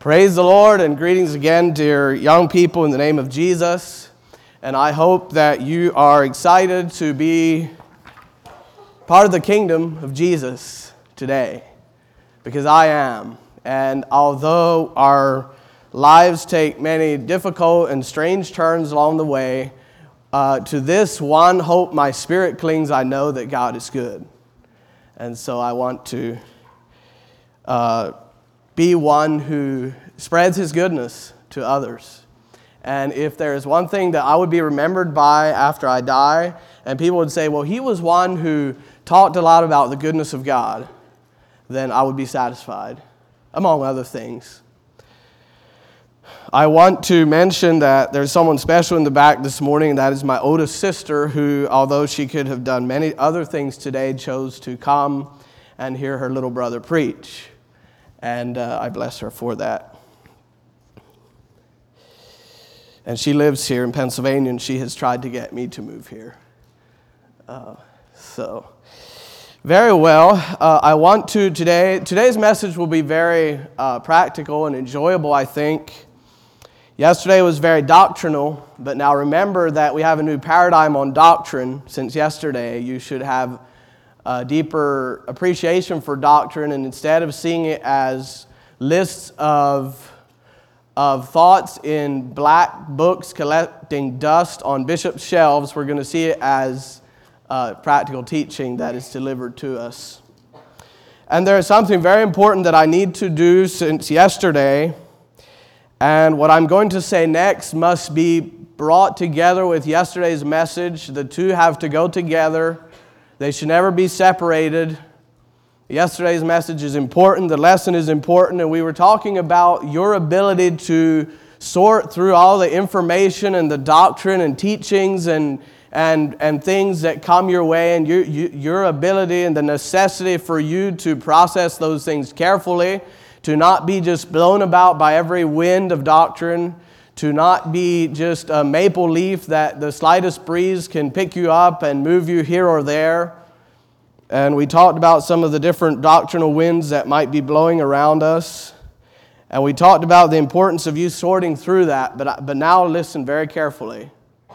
Praise the Lord and greetings again, dear young people, in the name of Jesus. And I hope that you are excited to be part of the kingdom of Jesus today, because I am. And although our lives take many difficult and strange turns along the way, to this one hope my spirit clings, I know that God is good. And so I want to be one who spreads His goodness to others. And if there is one thing that I would be remembered by after I die, and people would say, well, he was one who talked a lot about the goodness of God, then I would be satisfied, among other things. I want to mention that there's someone special in the back this morning, and that is my oldest sister, who, although she could have done many other things today, chose to come and hear her little brother preach. And I bless her for that. And she lives here in Pennsylvania, and she has tried to get me to move here. Very well. I want to today's message will be very practical and enjoyable, I think. Yesterday was very doctrinal, but now remember that we have a new paradigm on doctrine since yesterday. You should have a deeper appreciation for doctrine, and instead of seeing it as lists of thoughts in black books collecting dust on bishops' shelves, we're going to see it as practical teaching that is delivered to us. And there is something very important that I need to do since yesterday, and what I'm going to say next must be brought together with yesterday's message. The two have to go together. They should never be separated. Yesterday's message is important. The lesson is important. And we were talking about your ability to sort through all the information and the doctrine and teachings and things that come your way, and your ability and the necessity for you to process those things carefully, to not be just blown about by every wind of doctrine, to not be just a maple leaf that the slightest breeze can pick you up and move you here or there. And we talked about some of the different doctrinal winds that might be blowing around us. And we talked about the importance of you sorting through that. But now listen very carefully.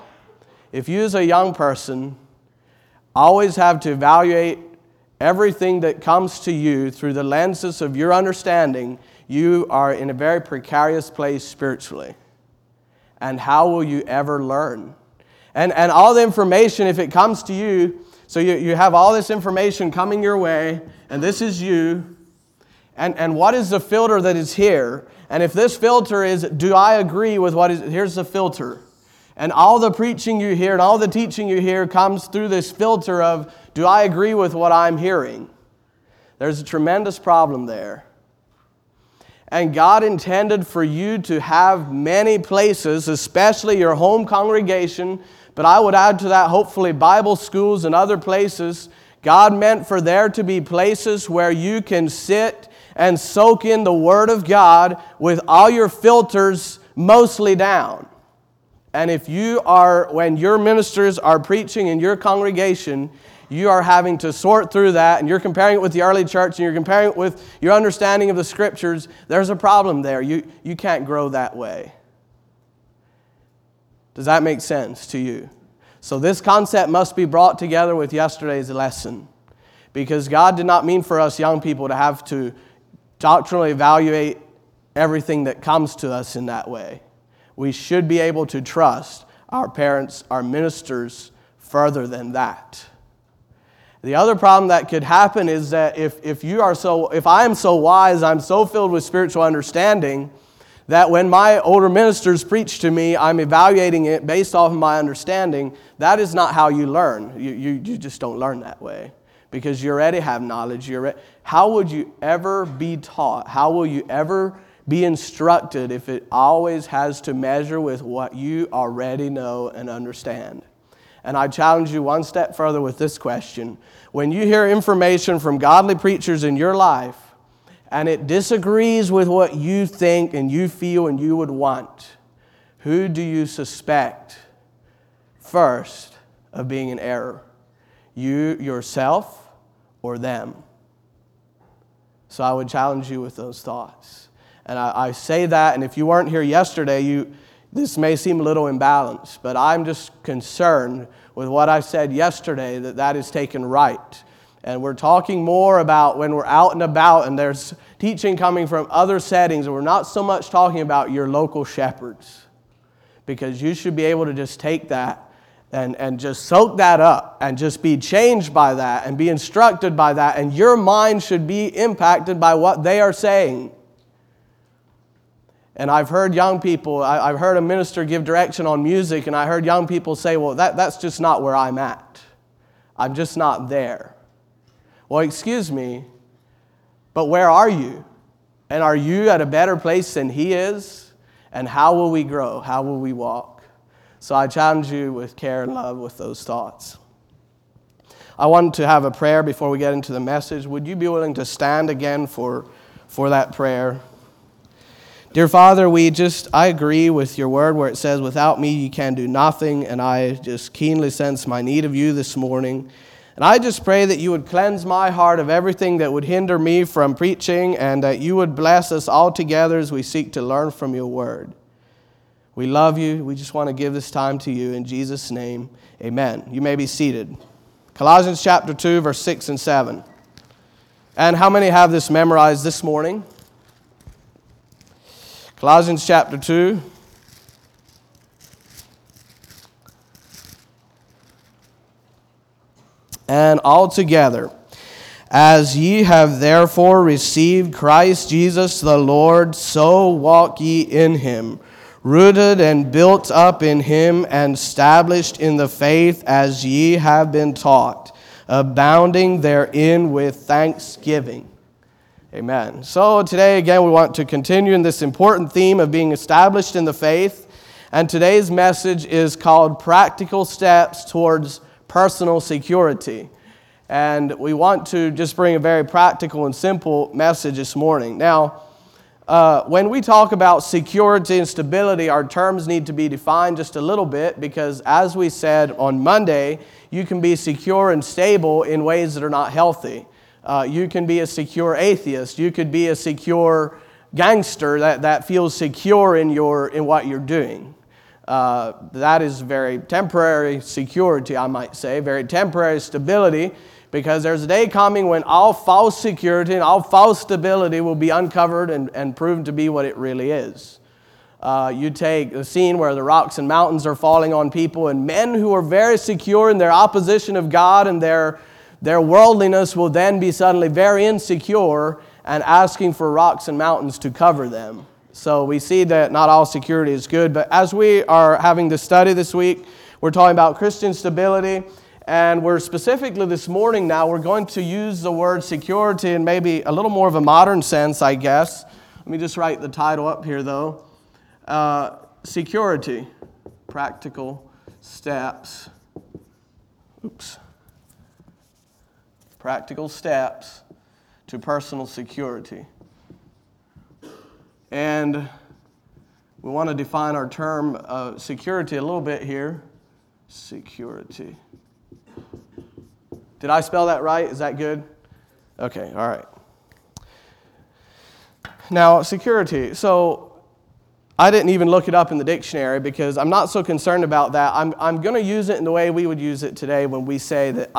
If you as a young person always have to evaluate everything that comes to you through the lenses of your understanding, you are in a very precarious place spiritually. And how will you ever learn? And all the information, if it comes to you, so you have all this information coming your way, and this is you, and what is the filter that is here? And if this filter is, do I agree with what is, here's the filter. And all the preaching you hear and all the teaching you hear comes through this filter of, do I agree with what I'm hearing? There's a tremendous problem there. And God intended for you to have many places, especially your home congregation, but I would add to that hopefully Bible schools and other places. God meant for there to be places where you can sit and soak in the Word of God with all your filters mostly down. And if you are, when your ministers are preaching in your congregation, you are having to sort through that, and you're comparing it with the early church, and you're comparing it with your understanding of the Scriptures, there's a problem there. You can't grow that way. Does that make sense to you? So this concept must be brought together with yesterday's lesson, because God did not mean for us young people to have to doctrinally evaluate everything that comes to us in that way. We should be able to trust our parents, our ministers, further than that. The other problem that could happen is that if I am so wise, I'm so filled with spiritual understanding, that when my older ministers preach to me, I'm evaluating it based off of my understanding. That is not how you learn. You just don't learn that way, because you already have knowledge. How would you ever be taught? How will you ever be instructed if it always has to measure with what you already know and understand? And I challenge you one step further with this question. When you hear information from godly preachers in your life, and it disagrees with what you think and you feel and you would want, who do you suspect first of being in error? You, yourself, or them? So I would challenge you with those thoughts. And I say that, and if you weren't here yesterday, this may seem a little imbalanced, but I'm just concerned with what I said yesterday, that is taken right. And we're talking more about when we're out and about and there's teaching coming from other settings, and we're not so much talking about your local shepherds, because you should be able to just take that and just soak that up and just be changed by that and be instructed by that, and your mind should be impacted by what they are saying. And I've heard young people, I've heard a minister give direction on music, and I heard young people say, well, that's just not where I'm at. I'm just not there. Well, excuse me, but where are you? And are you at a better place than he is? And how will we grow? How will we walk? So I challenge you with care and love with those thoughts. I want to have a prayer before we get into the message. Would you be willing to stand again for that prayer? Dear Father, I agree with your word where it says, without me you can do nothing, and I just keenly sense my need of you this morning. And I just pray that you would cleanse my heart of everything that would hinder me from preaching, and that you would bless us all together as we seek to learn from your word. We love you. We just want to give this time to you. In Jesus' name, amen. You may be seated. Colossians chapter 2, verse 6 and 7. And how many have this memorized this morning? Colossians chapter 2. And all together. As ye have therefore received Christ Jesus the Lord, so walk ye in him, rooted and built up in him, and established in the faith as ye have been taught, abounding therein with thanksgiving. Amen. So today, again, we want to continue in this important theme of being established in the faith. And today's message is called Practical Steps Towards Personal Security. And we want to just bring a very practical and simple message this morning. Now, when we talk about security and stability, our terms need to be defined just a little bit, because as we said on Monday, you can be secure and stable in ways that are not healthy. You can be a secure atheist. You could be a secure gangster that feels secure in what you're doing. That is very temporary security, I might say, very temporary stability, because there's a day coming when all false security and all false stability will be uncovered and proven to be what it really is. You take a scene where the rocks and mountains are falling on people, and men who are very secure in their opposition of God and their worldliness will then be suddenly very insecure and asking for rocks and mountains to cover them. So we see that not all security is good, but as we are having this study this week, we're talking about Christian stability, and we're specifically this morning now, we're going to use the word security in maybe a little more of a modern sense, I guess. Let me just write the title up here, though. Security, practical steps. Practical steps to personal security. And we want to define our term security a little bit here. Security. Did I spell that right? Is that good? Okay, all right. Now, security. So I didn't even look it up in the dictionary because I'm not so concerned about that. I'm going to use it in the way we would use it today when we say that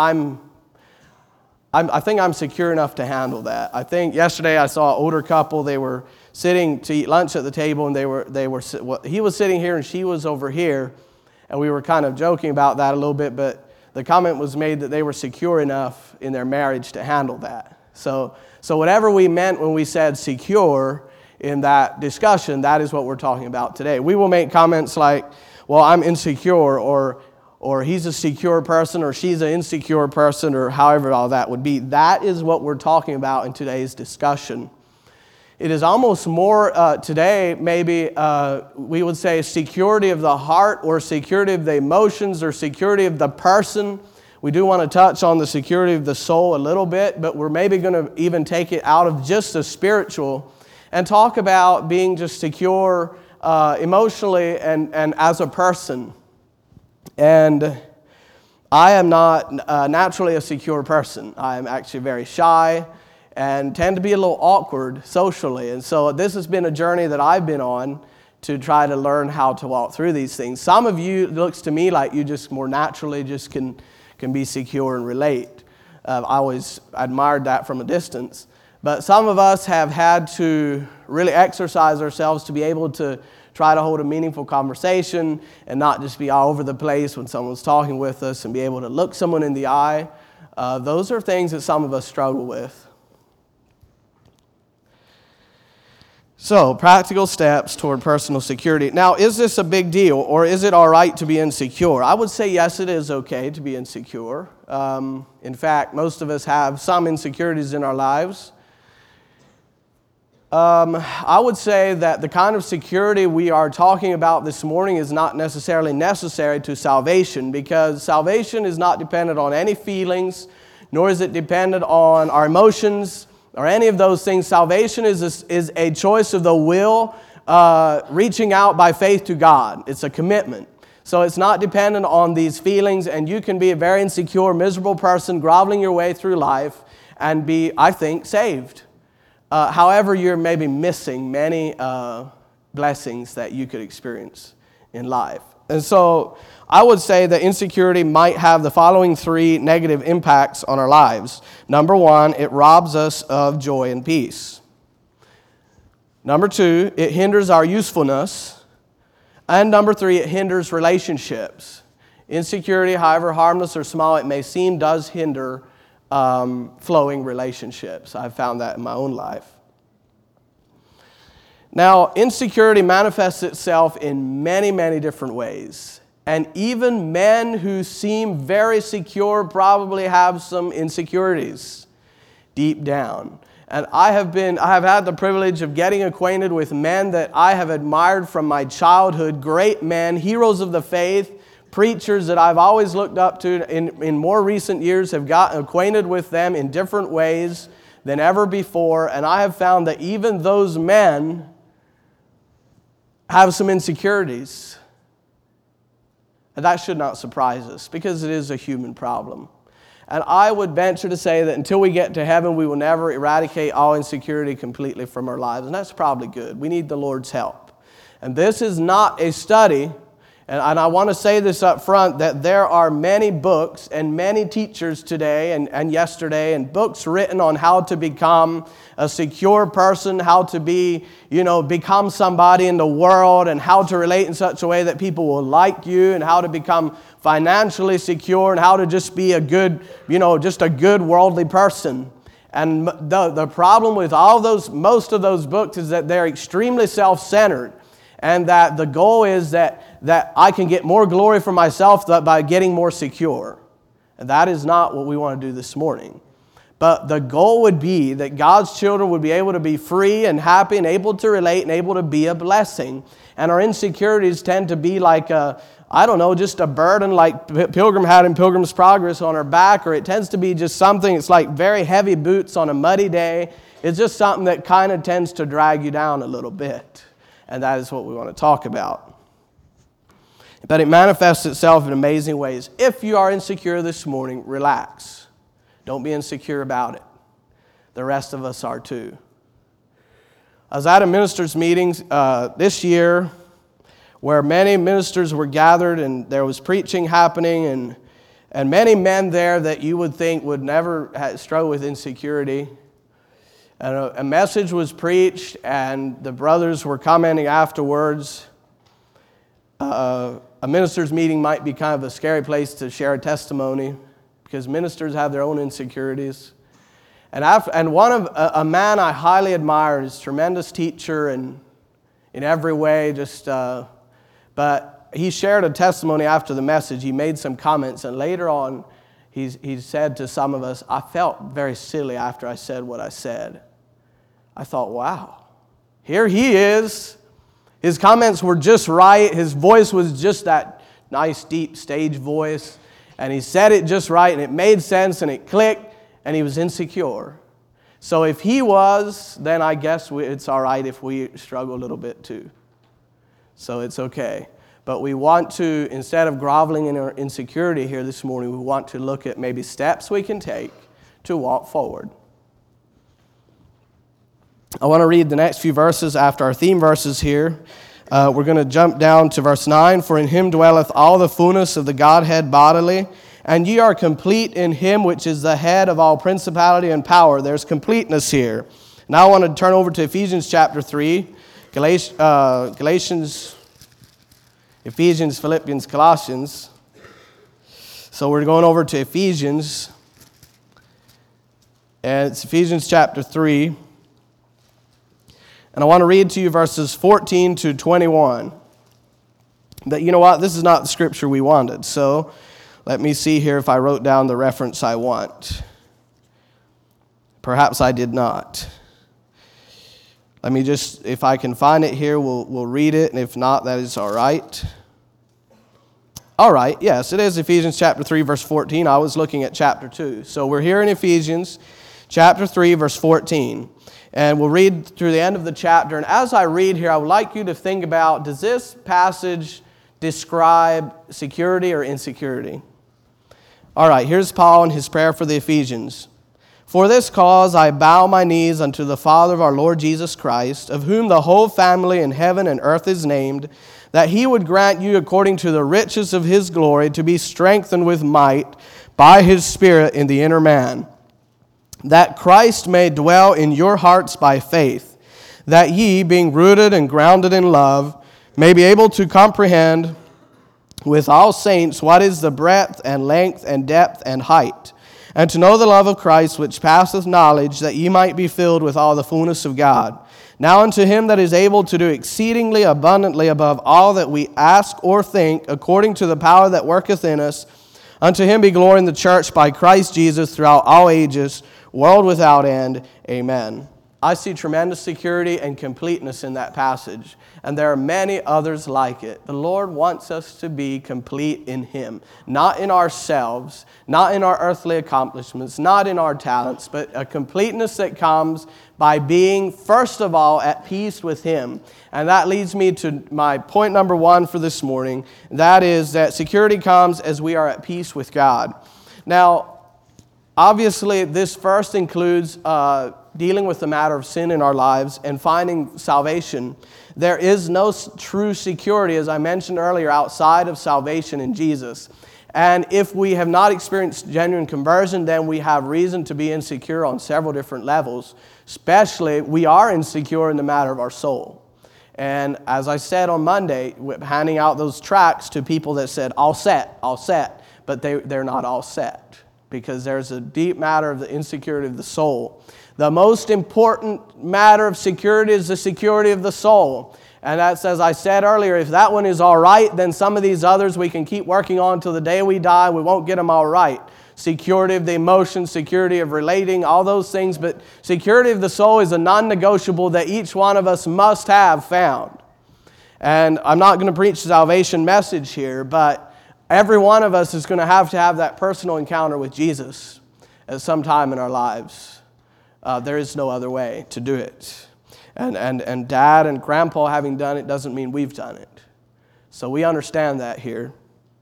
I think I'm secure enough to handle that. I think yesterday I saw an older couple. They were sitting to eat lunch at the table, and he was sitting here and she was over here, and we were kind of joking about that a little bit, but the comment was made that they were secure enough in their marriage to handle that. So whatever we meant when we said secure in that discussion, that is what we're talking about today. We will make comments like, well, I'm insecure, or he's a secure person, or she's an insecure person, or however all that would be. That is what we're talking about in today's discussion. It is almost more today, maybe we would say security of the heart, or security of the emotions, or security of the person. We do want to touch on the security of the soul a little bit, but we're maybe going to even take it out of just the spiritual and talk about being just secure emotionally and as a person. And I am not naturally a secure person. I am actually very shy. and tend to be a little awkward socially. And so this has been a journey that I've been on to try to learn how to walk through these things. Some of you, it looks to me like you just more naturally just can be secure and relate. I always admired that from a distance. But some of us have had to really exercise ourselves to be able to try to hold a meaningful conversation and not just be all over the place when someone's talking with us, and be able to look someone in the eye. Those are things that some of us struggle with. So, practical steps toward personal security. Now, is this a big deal, or is it all right to be insecure? I would say yes, it is okay to be insecure. In fact, most of us have some insecurities in our lives. I would say that the kind of security we are talking about this morning is not necessarily necessary to salvation, because salvation is not dependent on any feelings, nor is it dependent on our emotions, or any of those things. Salvation is a choice of the will, reaching out by faith to God. It's a commitment. So it's not dependent on these feelings, and you can be a very insecure, miserable person groveling your way through life and be, I think, saved. However, you're maybe missing many blessings that you could experience in life. And so I would say that insecurity might have the following 3 negative impacts on our lives. Number 1, it robs us of joy and peace. Number 2, it hinders our usefulness. And number 3, it hinders relationships. Insecurity, however harmless or small it may seem, does hinder flowing relationships. I've found that in my own life. Now, insecurity manifests itself in many, many different ways. And even men who seem very secure probably have some insecurities deep down. And I have had the privilege of getting acquainted with men that I have admired from my childhood, great men, heroes of the faith, preachers that I've always looked up to in more recent years, have gotten acquainted with them in different ways than ever before. And I have found that even those men have some insecurities. And that should not surprise us, because it is a human problem. And I would venture to say that until we get to heaven, we will never eradicate all insecurity completely from our lives. And that's probably good. We need the Lord's help. And this is not a study. And I want to say this up front, that there are many books and many teachers today and yesterday, and books written on how to become a secure person, how to become somebody in the world, and how to relate in such a way that people will like you, and how to become financially secure, and how to just be a good worldly person. And the problem with most of those books is that they're extremely self-centered. And that the goal is that I can get more glory for myself by getting more secure. And that is not what we want to do this morning. But the goal would be that God's children would be able to be free and happy and able to relate and able to be a blessing. And our insecurities tend to be like just a burden like Pilgrim had in Pilgrim's Progress on her back, or it tends to be just something, it's like very heavy boots on a muddy day. It's just something that kind of tends to drag you down a little bit. And that is what we want to talk about. But it manifests itself in amazing ways. If you are insecure this morning, relax. Don't be insecure about it. The rest of us are too. I was at a ministers' meeting this year where many ministers were gathered, and there was preaching happening, and many men there that you would think would never struggle with insecurity. And a message was preached, and the brothers were commenting afterwards. A minister's meeting might be kind of a scary place to share a testimony, because ministers have their own insecurities. And a man I highly admire, is a tremendous teacher and in every way. But he shared a testimony after the message. He made some comments, and later on, he said to some of us, "I felt very silly after I said what I said." I thought, wow, here he is. His comments were just right. His voice was just that nice, deep stage voice. And he said it just right, and it made sense, and it clicked, and he was insecure. So if he was, then I guess it's all right if we struggle a little bit too. So it's okay. But we want to, instead of groveling in our insecurity here this morning, we want to look at maybe steps we can take to walk forward. I want to read the next few verses after our theme verses here. We're going to jump down to verse 9. For in him dwelleth all the fullness of the Godhead bodily, and ye are complete in him which is the head of all principality and power. There's completeness here. Now I want to turn over to Ephesians chapter 3, Galatians, Ephesians, Philippians, Colossians. So we're going over to Ephesians, and it's Ephesians chapter 3. And I want to read to you verses 14 to 21. But you know what? This is not the scripture we wanted. So let me see here if I wrote down the reference I want. Perhaps I did not. Let me just, if I can find it here, we'll read it. And if not, that is all right. All right, yes, it is Ephesians chapter 3, verse 14. I was looking at chapter 2. So we're here in Ephesians chapter 3, verse 14. And we'll read through the end of the chapter. And as I read here, I would like you to think about, does this passage describe security or insecurity? All right, here's Paul in his prayer for the Ephesians. For this cause I bow my knees unto the Father of our Lord Jesus Christ, of whom the whole family in heaven and earth is named, that he would grant you according to the riches of his glory to be strengthened with might by his Spirit in the inner man, that Christ may dwell in your hearts by faith, that ye, being rooted and grounded in love, may be able to comprehend with all saints what is the breadth and length and depth and height, and to know the love of Christ which passeth knowledge, that ye might be filled with all the fullness of God. Now unto him that is able to do exceedingly abundantly above all that we ask or think, according to the power that worketh in us, unto him be glory in the church by Christ Jesus throughout all ages, world without end. Amen. I see tremendous security and completeness in that passage, and there are many others like it. The Lord wants us to be complete in him, not in ourselves, not in our earthly accomplishments, not in our talents, but a completeness that comes by being, first of all, at peace with him. And that leads me to my point number 1 for this morning. That is that security comes as we are at peace with God. Now, obviously, this first includes dealing with the matter of sin in our lives and finding salvation. There is no true security, as I mentioned earlier, outside of salvation in Jesus. And if we have not experienced genuine conversion, then we have reason to be insecure on several different levels. Especially, we are insecure in the matter of our soul. And as I said on Monday, handing out those tracts to people that said, all set, but they're not all set, because there's a deep matter of the insecurity of the soul. The most important matter of security is the security of the soul. And that's, as I said earlier, if that one is all right, then some of these others we can keep working on till the day we die. We won't get them all right. Security of the emotions, security of relating, all those things. But security of the soul is a non-negotiable that each one of us must have found. And I'm not going to preach a salvation message here, but every one of us is going to have that personal encounter with Jesus at some time in our lives. There is no other way to do it. And Dad and Grandpa having done it doesn't mean we've done it. So we understand that here.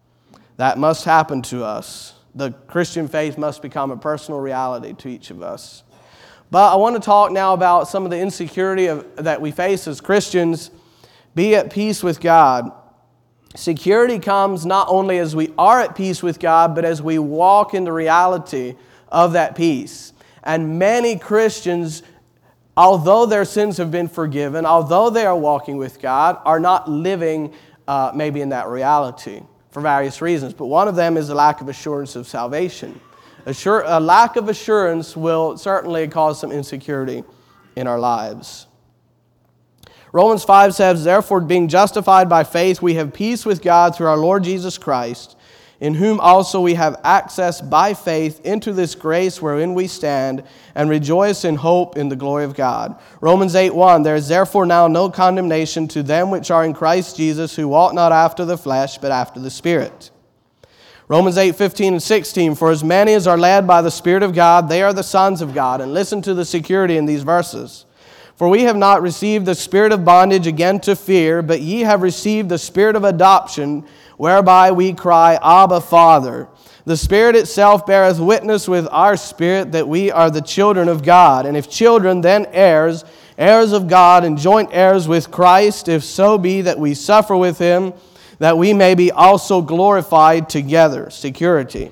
That must happen to us. The Christian faith must become a personal reality to each of us. But I want to talk now about some of the insecurity that we face as Christians. Be at peace with God. Security comes not only as we are at peace with God, but as we walk in the reality of that peace. And many Christians, although their sins have been forgiven, although they are walking with God, are not living maybe in that reality for various reasons. But one of them is a lack of assurance of salvation. A lack of assurance will certainly cause some insecurity in our lives. Romans 5 says, therefore, being justified by faith, we have peace with God through our Lord Jesus Christ, in whom also we have access by faith into this grace wherein we stand, and rejoice in hope in the glory of God. Romans 8:1, there is therefore now no condemnation to them which are in Christ Jesus, who walk not after the flesh, but after the Spirit. Romans 8:15 and 16, for as many as are led by the Spirit of God, they are the sons of God. And listen to the security in these verses. For we have not received the spirit of bondage again to fear, but ye have received the spirit of adoption, whereby we cry, Abba, Father. The Spirit itself beareth witness with our spirit that we are the children of God. And if children, then heirs, heirs of God and joint heirs with Christ, if so be that we suffer with him, that we may be also glorified together. Security.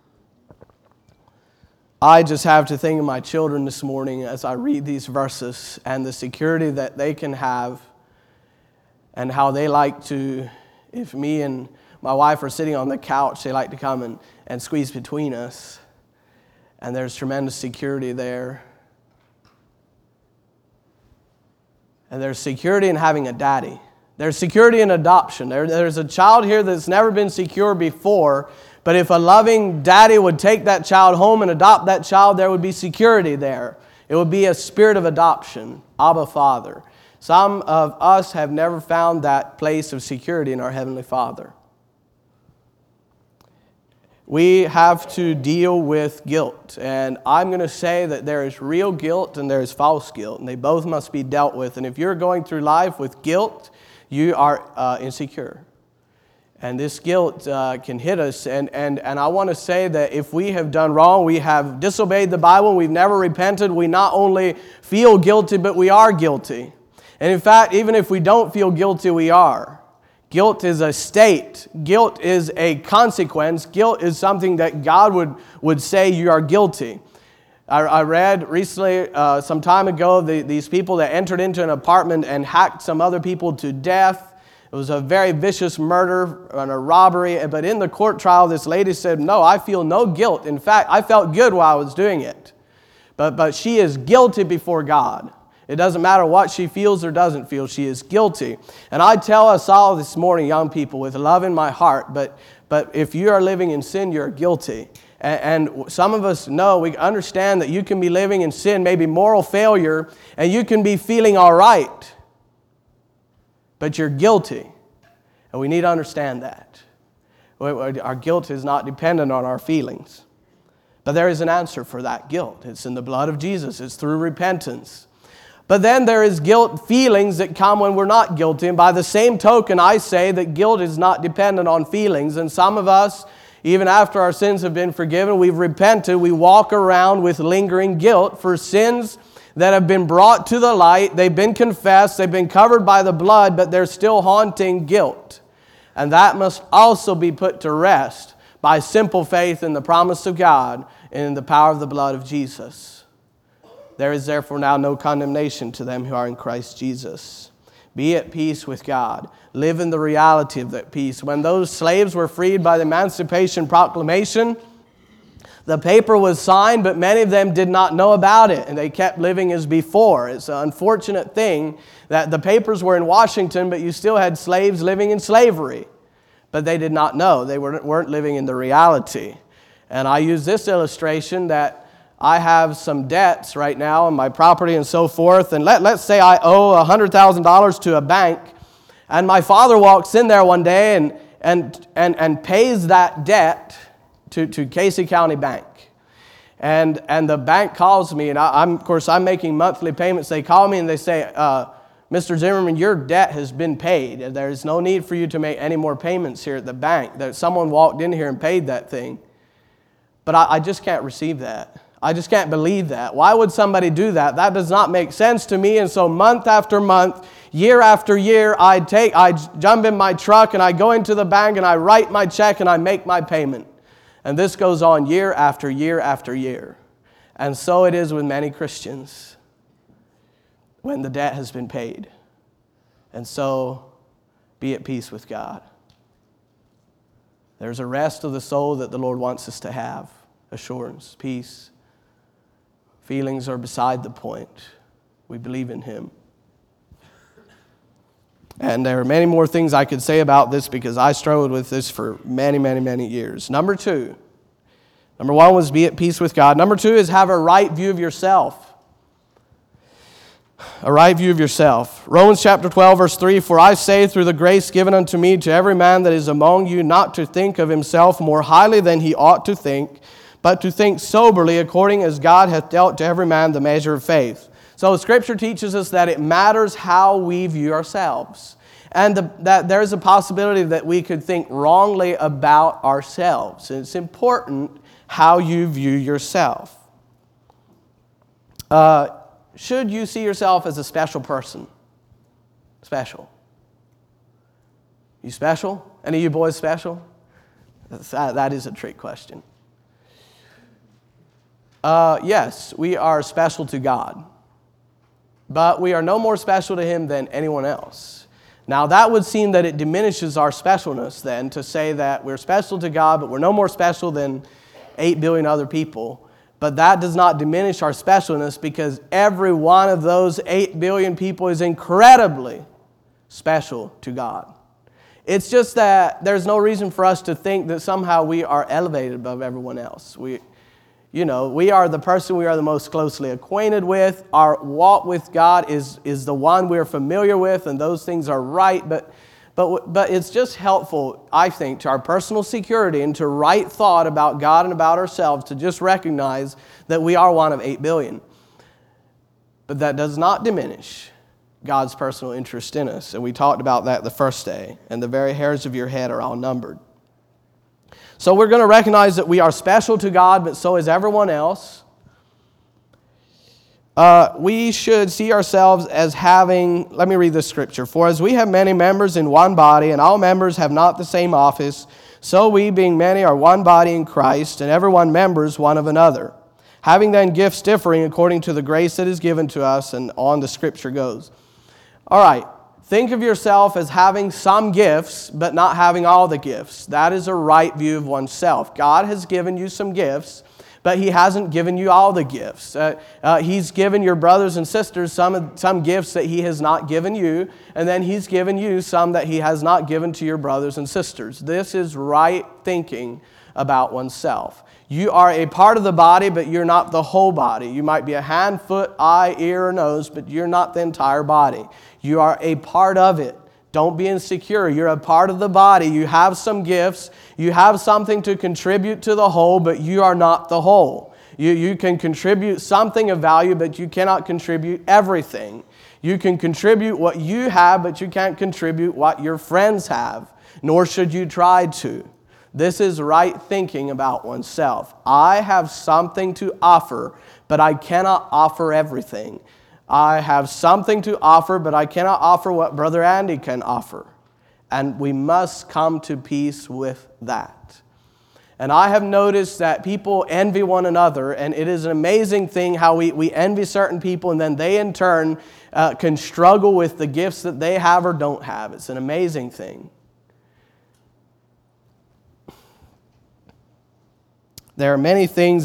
I just have to think of my children this morning as I read these verses and the security that they can have and how they like to, if me and my wife are sitting on the couch, they like to come and squeeze between us. And there's tremendous security there. And there's security in having a daddy. There's security in adoption. There's a child here that's never been secure before, but if a loving daddy would take that child home and adopt that child, there would be security there. It would be a spirit of adoption, Abba Father. Some of us have never found that place of security in our Heavenly Father. We have to deal with guilt, and I'm going to say that there is real guilt and there is false guilt, and they both must be dealt with. And if you're going through life with guilt, you are insecure. And this guilt can hit us. And I want to say that if we have done wrong, we have disobeyed the Bible, we've never repented, we not only feel guilty, but we are guilty. And in fact, even if we don't feel guilty, we are. Guilt is a state. Guilt is a consequence. Guilt is something that God would say you are guilty. I read recently, some time ago, these people that entered into an apartment and hacked some other people to death. It was a very vicious murder and a robbery. But in the court trial, this lady said, no, I feel no guilt. In fact, I felt good while I was doing it. But she is guilty before God. It doesn't matter what she feels or doesn't feel. She is guilty. And I tell us all this morning, young people, with love in my heart, but if you are living in sin, you're guilty. And some of us know, we understand that you can be living in sin, maybe moral failure, and you can be feeling all right. But you're guilty. And we need to understand that. Our guilt is not dependent on our feelings. But there is an answer for that guilt. It's in the blood of Jesus. It's through repentance. But then there is guilt feelings that come when we're not guilty. And by the same token, I say that guilt is not dependent on feelings. And some of us, even after our sins have been forgiven, we've repented, we walk around with lingering guilt for sins that have been brought to the light. They've been confessed, they've been covered by the blood, but they're still haunting guilt. And that must also be put to rest by simple faith in the promise of God and in the power of the blood of Jesus. There is therefore now no condemnation to them who are in Christ Jesus. Be at peace with God. Live in the reality of that peace. When those slaves were freed by the Emancipation Proclamation, the paper was signed, but many of them did not know about it, and they kept living as before. It's an unfortunate thing that the papers were in Washington, but you still had slaves living in slavery. But they did not know. They weren't living in the reality. And I use this illustration that I have some debts right now on my property and so forth. And let's say I owe $100,000 to a bank. And my father walks in there one day and pays that debt to Casey County Bank. And the bank calls me, and of course I'm making monthly payments. They call me and they say, Mr. Zimmerman, your debt has been paid. There's no need for you to make any more payments here at the bank. Someone walked in here and paid that thing. But I just can't receive that. I just can't believe that. Why would somebody do that? That does not make sense to me. And so month after month, year after year, I jump in my truck and I go into the bank and I write my check and I make my payment. And this goes on year after year after year. And so it is with many Christians when the debt has been paid. And so be at peace with God. There's a rest of the soul that the Lord wants us to have. Assurance, peace. Feelings are beside the point. We believe in Him. And there are many more things I could say about this because I struggled with this for many, many, many years. Number one was be at peace with God. Number two is have a right view of yourself. A right view of yourself. Romans chapter 12, verse 3, For I say through the grace given unto me to every man that is among you not to think of himself more highly than he ought to think, but to think soberly according as God hath dealt to every man the measure of faith. So Scripture teaches us that it matters how we view ourselves. And that there's a possibility that we could think wrongly about ourselves. And it's important how you view yourself. should you see yourself as a special person? Special. You special? Any of you boys special? That is a trick question. Yes, we are special to God. But we are no more special to Him than anyone else. Now, that would seem that it diminishes our specialness then to say that we're special to God, but we're no more special than 8 billion other people. But that does not diminish our specialness, because every one of those 8 billion people is incredibly special to God. It's just that there's no reason for us to think that somehow we are elevated above everyone else. We are the person we are the most closely acquainted with. Our walk with God is the one we're familiar with, and those things are right. But it's just helpful, I think, to our personal security and to right thought about God and about ourselves to just recognize that we are one of 8 billion. But that does not diminish God's personal interest in us. And we talked about that the first day. And the very hairs of your head are all numbered. So we're going to recognize that we are special to God, but so is everyone else. We should see ourselves as having, let me read this scripture. For as we have many members in one body, and all members have not the same office, so we, being many, are one body in Christ, and everyone members one of another. Having then gifts differing according to the grace that is given to us, and on the scripture goes. All right, think of yourself as having some gifts, but not having all the gifts. That is a right view of oneself. God has given you some gifts, but He hasn't given you all the gifts. He's given your brothers and sisters some gifts that He has not given you, and then He's given you some that He has not given to your brothers and sisters. This is right thinking about oneself. You are a part of the body, but you're not the whole body. You might be a hand, foot, eye, ear, or nose, but you're not the entire body. You are a part of it. Don't be insecure. You're a part of the body. You have some gifts. You have something to contribute to the whole, but you are not the whole. You can contribute something of value, but you cannot contribute everything. You can contribute what you have, but you can't contribute what your friends have, nor should you try to. This is right thinking about oneself. I have something to offer, but I cannot offer everything. I have something to offer, but I cannot offer what Brother Andy can offer. And we must come to peace with that. And I have noticed that people envy one another, and it is an amazing thing how we envy certain people, and then they in turn can struggle with the gifts that they have or don't have. It's an amazing thing. There are many things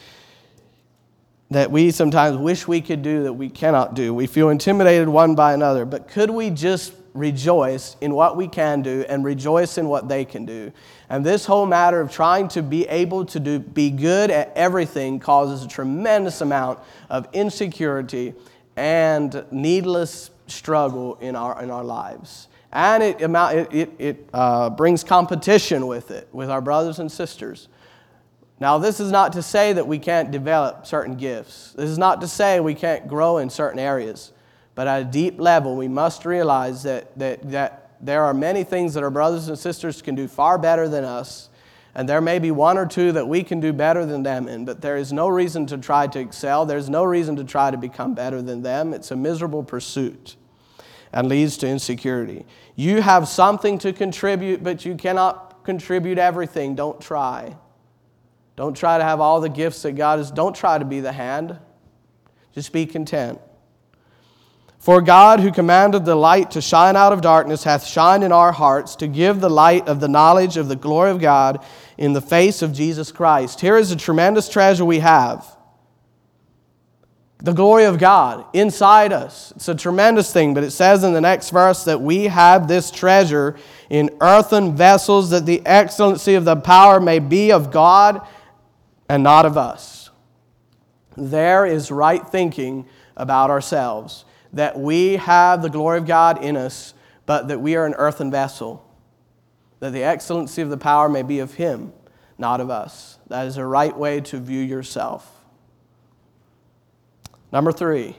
that we sometimes wish we could do that we cannot do. We feel intimidated one by another. But could we just rejoice in what we can do and rejoice in what they can do? And this whole matter of trying to be able to be good at everything causes a tremendous amount of insecurity and needless struggle in our lives. And it brings competition with it, with our brothers and sisters. Now, this is not to say that we can't develop certain gifts. This is not to say we can't grow in certain areas. But at a deep level, we must realize that there are many things that our brothers and sisters can do far better than us. And there may be one or two that we can do better than them in. But there is no reason to try to excel. There's no reason to try to become better than them. It's a miserable pursuit and leads to insecurity. You have something to contribute, but you cannot contribute everything. Don't try. Don't try to have all the gifts that God has. Don't try to be the hand. Just be content. For God, who commanded the light to shine out of darkness, hath shined in our hearts to give the light of the knowledge of the glory of God in the face of Jesus Christ. Here is a tremendous treasure we have. The glory of God inside us. It's a tremendous thing, but it says in the next verse that we have this treasure in earthen vessels, that the excellency of the power may be of God and not of us. There is right thinking about ourselves, that we have the glory of God in us, but that we are an earthen vessel, that the excellency of the power may be of Him, not of us. That is a right way to view yourself. Number 3,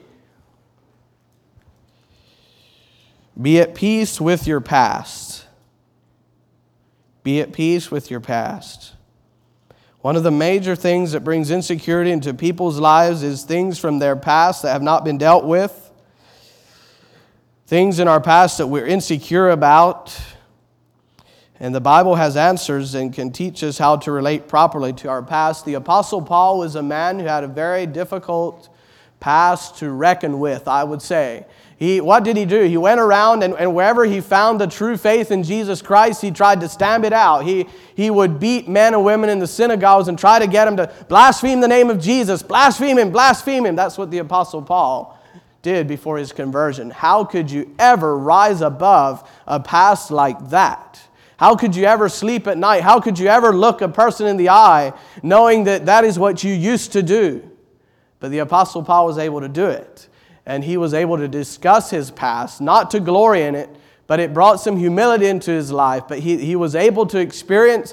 be at peace with your past. Be at peace with your past. One of the major things that brings insecurity into people's lives is things from their past that have not been dealt with. Things in our past that we're insecure about. And the Bible has answers and can teach us how to relate properly to our past. The Apostle Paul was a man who had a very difficult past to reckon with, I would say. What did he do? He went around and wherever he found the true faith in Jesus Christ, he tried to stamp it out. He would beat men and women in the synagogues and try to get them to blaspheme the name of Jesus. Blaspheme him, blaspheme him. That's what the Apostle Paul did before his conversion. How could you ever rise above a past like that? How could you ever sleep at night? How could you ever look a person in the eye knowing that that is what you used to do? But the Apostle Paul was able to do it. And he was able to discuss his past, not to glory in it, but it brought some humility into his life. But he was able to experience,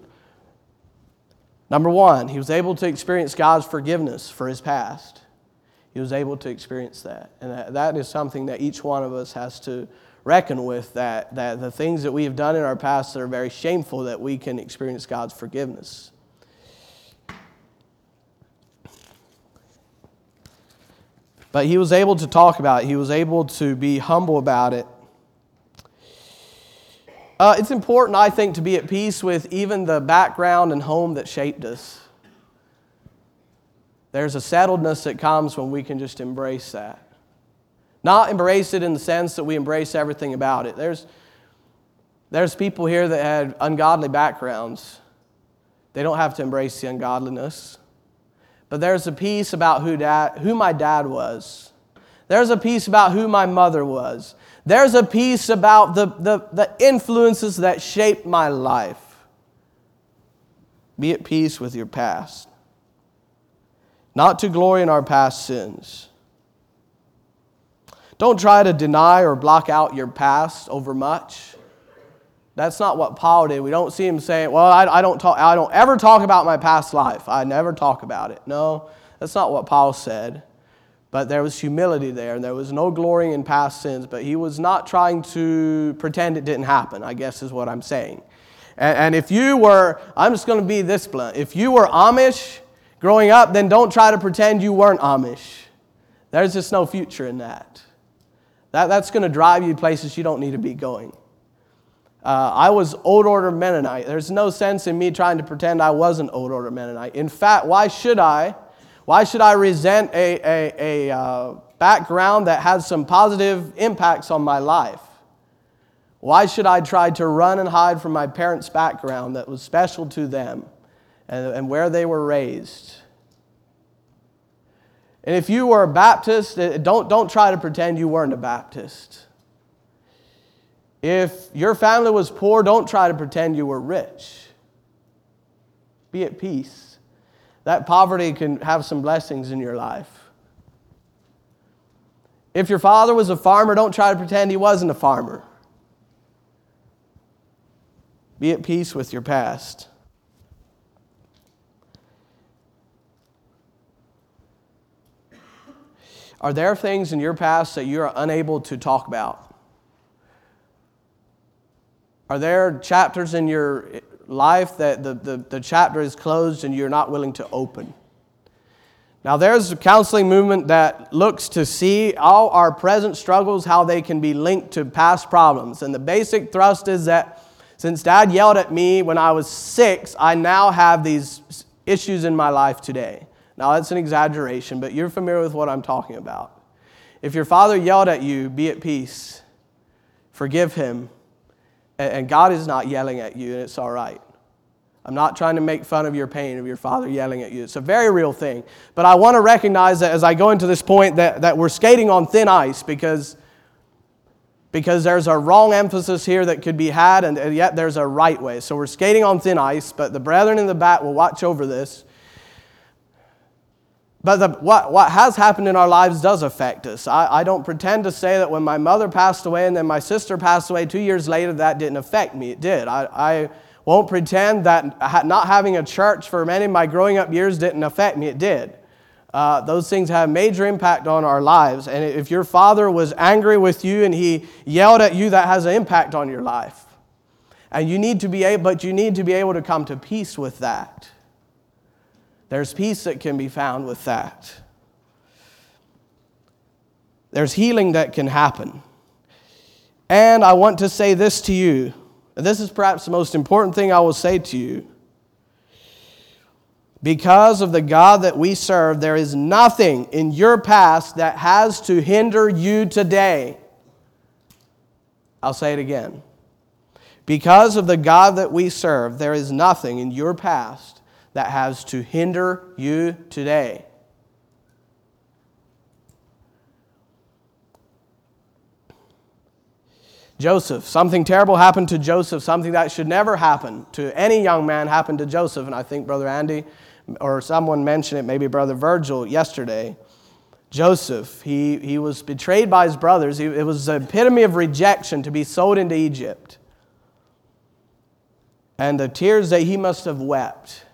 number one, he was able to experience God's forgiveness for his past. He was able to experience that. And that is something that each one of us has to reckon with, that the things that we have done in our past that are very shameful, that we can experience God's forgiveness. But he was able to talk about it. He was able to be humble about it. It's important, I think, to be at peace with even the background and home that shaped us. There's a settledness that comes when we can just embrace that. Not embrace it in the sense that we embrace everything about it. There's people here that had ungodly backgrounds. They don't have to embrace the ungodliness. But there's a peace about who my dad was. There's a peace about who my mother was. There's a peace about the influences that shaped my life. Be at peace with your past. Not to glory in our past sins. Don't try to deny or block out your past over much. That's not what Paul did. We don't see him saying, well, I don't ever talk about my past life. I never talk about it. No, that's not what Paul said. But there was humility there, and there was no glorying in past sins. But he was not trying to pretend it didn't happen, I guess is what I'm saying. And if you were, I'm just going to be this blunt. If you were Amish growing up, then don't try to pretend you weren't Amish. There's just no future in that. That's going to drive you places you don't need to be going. I was Old Order Mennonite. There's no sense in me trying to pretend I wasn't Old Order Mennonite. In fact, why should I? Why should I resent a background that has some positive impacts on my life? Why should I try to run and hide from my parents' background that was special to them and where they were raised? And if you were a Baptist, don't try to pretend you weren't a Baptist. If your family was poor, don't try to pretend you were rich. Be at peace. That poverty can have some blessings in your life. If your father was a farmer, don't try to pretend he wasn't a farmer. Be at peace with your past. Are there things in your past that you are unable to talk about? Are there chapters in your life that the chapter is closed and you're not willing to open? Now there's a counseling movement that looks to see all our present struggles, how they can be linked to past problems. And the basic thrust is that since Dad yelled at me when I was 6, I now have these issues in my life today. Now that's an exaggeration, but you're familiar with what I'm talking about. If your father yelled at you, be at peace. Forgive him. And God is not yelling at you, and it's all right. I'm not trying to make fun of your pain of your father yelling at you. It's a very real thing. But I want to recognize that as I go into this point that we're skating on thin ice because there's a wrong emphasis here that could be had, and yet there's a right way. So we're skating on thin ice, but the brethren in the back will watch over this. But what has happened in our lives does affect us. I don't pretend to say that when my mother passed away and then my sister passed away 2 years later, that didn't affect me. It did. I won't pretend that not having a church for many of my growing up years didn't affect me. It did. Those things have a major impact on our lives. And if your father was angry with you and he yelled at you, that has an impact on your life. And you need to be able to come to peace with that. There's peace that can be found with that. There's healing that can happen. And I want to say this to you. This is perhaps the most important thing I will say to you. Because of the God that we serve, there is nothing in your past that has to hinder you today. I'll say it again. Because of the God that we serve, there is nothing in your past that has to hinder you today. Joseph, something terrible happened to Joseph, something that should never happen to any young man happened to Joseph. And I think Brother Andy or someone mentioned it, maybe Brother Virgil yesterday. Joseph, he was betrayed by his brothers. It was the epitome of rejection to be sold into Egypt. And the tears that he must have wept.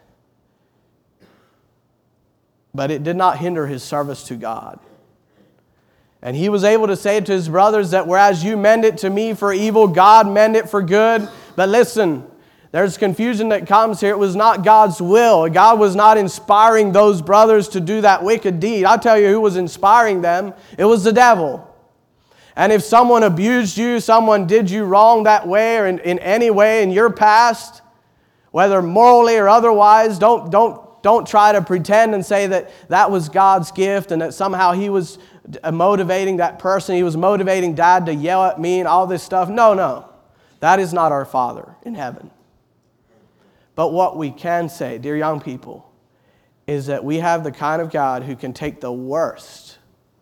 But it did not hinder his service to God. And he was able to say to his brothers that whereas you meant it to me for evil, God meant it for good. But listen, there's confusion that comes here. It was not God's will. God was not inspiring those brothers to do that wicked deed. I'll tell you who was inspiring them. It was the devil. And if someone abused you, someone did you wrong that way or in any way in your past, whether morally or otherwise, don't try to pretend and say that that was God's gift and that somehow He was motivating that person. He was motivating Dad to yell at me and all this stuff. No. That is not our Father in heaven. But what we can say, dear young people, is that we have the kind of God who can take the worst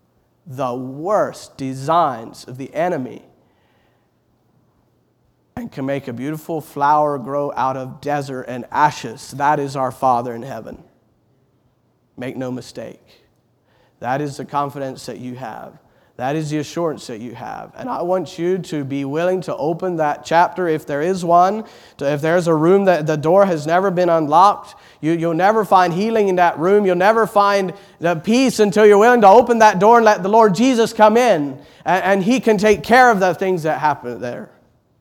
designs of the enemy and can make a beautiful flower grow out of desert and ashes. That is our Father in heaven. Make no mistake. That is the confidence that you have. That is the assurance that you have. And I want you to be willing to open that chapter if there is one. If there's a room that the door has never been unlocked, you'll never find healing in that room. You'll never find the peace until you're willing to open that door and let the Lord Jesus come in. And He can take care of the things that happen there.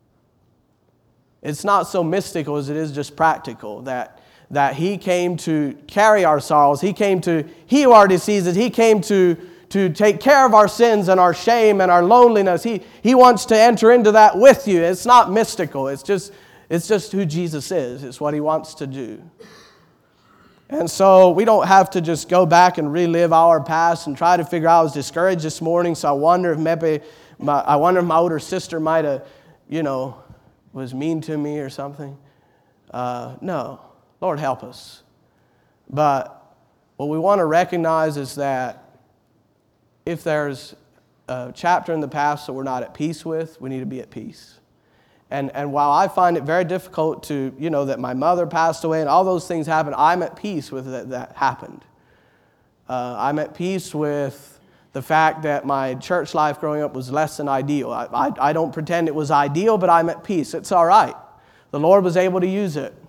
It's not so mystical as it is just practical that He came to carry our sorrows. He came to heal our diseases. He came to take care of our sins and our shame and our loneliness. He wants to enter into that with you. It's not mystical. It's just who Jesus is. It's what He wants to do. And so we don't have to just go back and relive our past and try to figure out. I was discouraged this morning, so I wonder if maybe my older sister might have, was mean to me or something. No. Lord help us. But what we want to recognize is that if there's a chapter in the past that we're not at peace with, we need to be at peace. And while I find it very difficult to, that my mother passed away and all those things happened, I'm at peace with that happened. I'm at peace with the fact that my church life growing up was less than ideal. I don't pretend it was ideal, but I'm at peace. It's all right. The Lord was able to use it.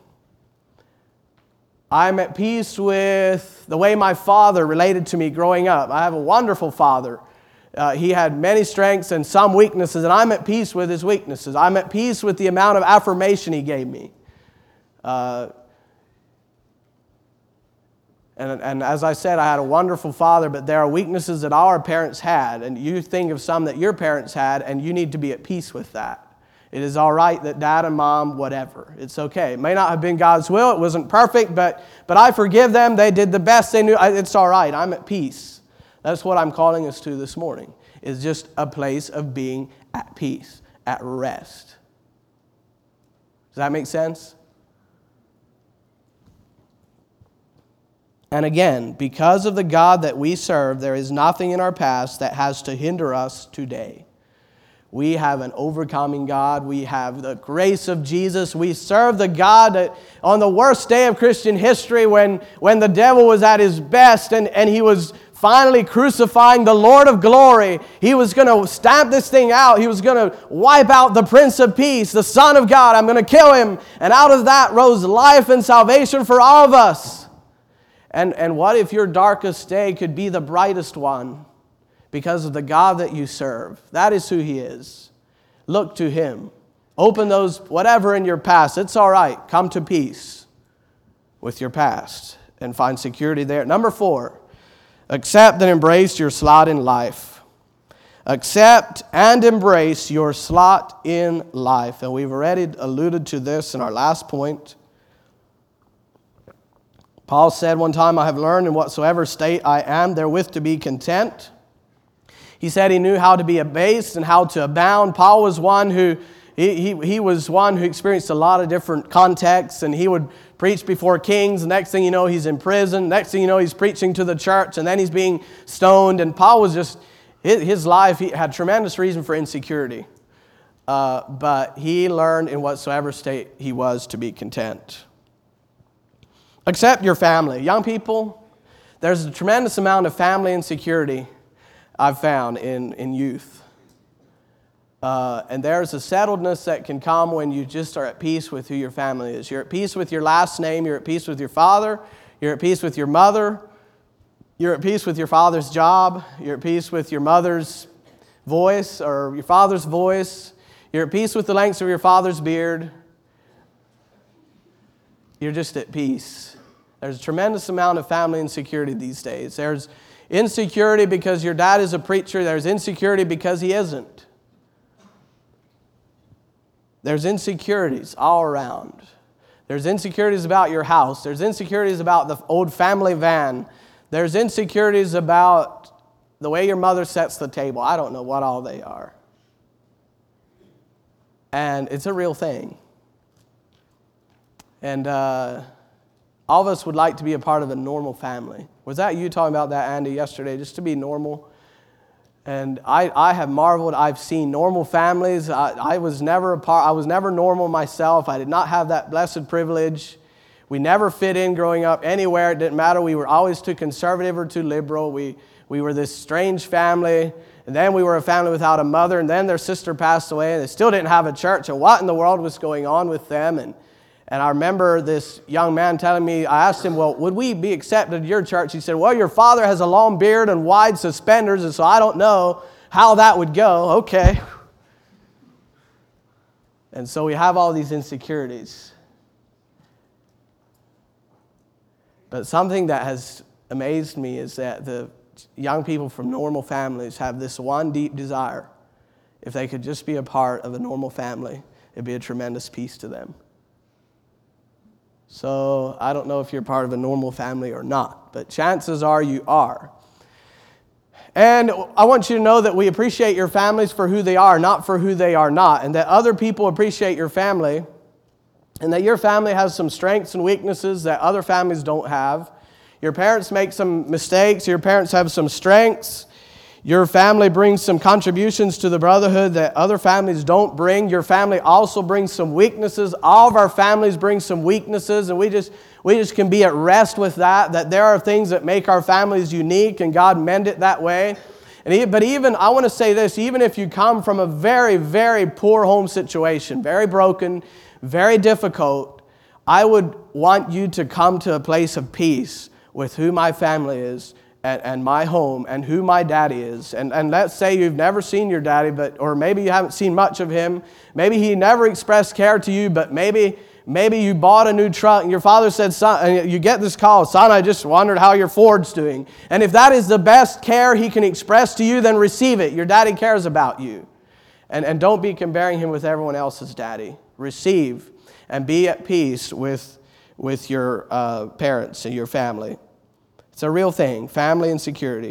I'm at peace with the way my father related to me growing up. I have a wonderful father. He had many strengths and some weaknesses, and I'm at peace with his weaknesses. I'm at peace with the amount of affirmation he gave me. And as I said, I had a wonderful father, but there are weaknesses that our parents had, and you think of some that your parents had, and you need to be at peace with that. It is all right that Dad and Mom, whatever. It's okay. It may not have been God's will. It wasn't perfect, but I forgive them. They did the best they knew. It's all right. I'm at peace. That's what I'm calling us to this morning, is just a place of being at peace, at rest. Does that make sense? And again, because of the God that we serve, there is nothing in our past that has to hinder us today. We have an overcoming God. We have the grace of Jesus. We serve the God that on the worst day of Christian history when the devil was at his best and he was finally crucifying the Lord of glory. He was going to stamp this thing out. He was going to wipe out the Prince of Peace, the Son of God. I'm going to kill him. And out of that rose life and salvation for all of us. And what if your darkest day could be the brightest one? Because of the God that you serve. That is who He is. Look to Him. Open those, whatever in your past. It's all right. Come to peace with your past. and find security there. Number 4, accept and embrace your slot in life. Accept and embrace your slot in life. And we've already alluded to this in our last point. Paul said one time, I have learned in whatsoever state I am therewith to be content. He said he knew how to be abased and how to abound. Paul was one who, he was one who experienced a lot of different contexts, and he would preach before kings. The next thing you know, he's in prison. Next thing you know, he's preaching to the church, and then he's being stoned. And Paul was just, his life, he had tremendous reason for insecurity. But he learned in whatsoever state he was to be content. Accept your family. Young people, there's a tremendous amount of family insecurity I've found in youth. And there's a settledness that can come when you just are at peace with who your family is. You're at peace with your last name. You're at peace with your father. You're at peace with your mother. You're at peace with your father's job. You're at peace with your mother's voice or your father's voice. You're at peace with the lengths of your father's beard. You're just at peace. There's a tremendous amount of family insecurity these days. There's insecurity because your dad is a preacher. There's insecurity because he isn't. There's insecurities all around. There's insecurities about your house. There's insecurities about the old family van. There's insecurities about the way your mother sets the table. I don't know what all they are. And it's a real thing. And all of us would like to be a part of a normal family. Was that you talking about that, Andy, yesterday, just to be normal? And I have marveled. I've seen normal families. I was never normal myself. I did not have that blessed privilege. We never fit in growing up anywhere. It didn't matter. We were always too conservative or too liberal. We were this strange family. And then we were a family without a mother. And then their sister passed away. And they still didn't have a church. And what in the world was going on with them? And I remember this young man telling me, I asked him, well, would we be accepted at your church? He said, well, your father has a long beard and wide suspenders, and so I don't know how that would go. Okay. And so we have all these insecurities. But something that has amazed me is that the young people from normal families have this one deep desire. If they could just be a part of a normal family, it'd be a tremendous peace to them. So I don't know if you're part of a normal family or not, but chances are you are. And I want you to know that we appreciate your families for who they are, not for who they are not, and that other people appreciate your family, and that your family has some strengths and weaknesses that other families don't have. Your parents make some mistakes. Your parents have some strengths. Your family brings some contributions to the brotherhood that other families don't bring. Your family also brings some weaknesses. All of our families bring some weaknesses, and we just can be at rest with that there are things that make our families unique, and God meant it that way. But even, I want to say this, even if you come from a very, very poor home situation, very broken, very difficult, I would want you to come to a place of peace with who my family is, and my home, and who my daddy is. And let's say you've never seen your daddy, or maybe you haven't seen much of him. Maybe he never expressed care to you, but maybe you bought a new truck, and your father said, son, and you get this call, son, I just wondered how your Ford's doing. And if that is the best care he can express to you, then receive it. Your daddy cares about you. And don't be comparing him with everyone else's daddy. Receive and be at peace with your parents and your family. It's a real thing, family and security.